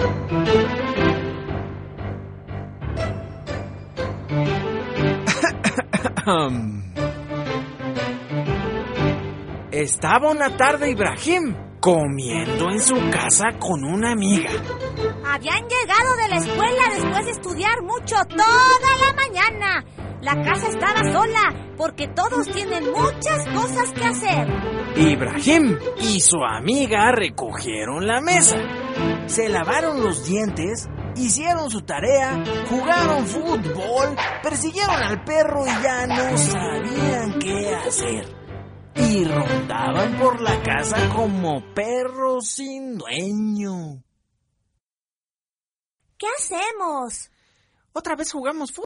Estaba una tarde Ibrahim comiendo en su casa con una amiga. Habían llegado de la escuela después de estudiar mucho toda la mañana. La casa estaba sola porque todos tienen muchas cosas que hacer. Ibrahim y su amiga recogieron la mesa, se lavaron los dientes, hicieron su tarea, jugaron fútbol, persiguieron al perro y ya no sabían qué hacer. Y rondaban por la casa como perros sin dueño. ¿Qué hacemos? Otra vez jugamos fútbol.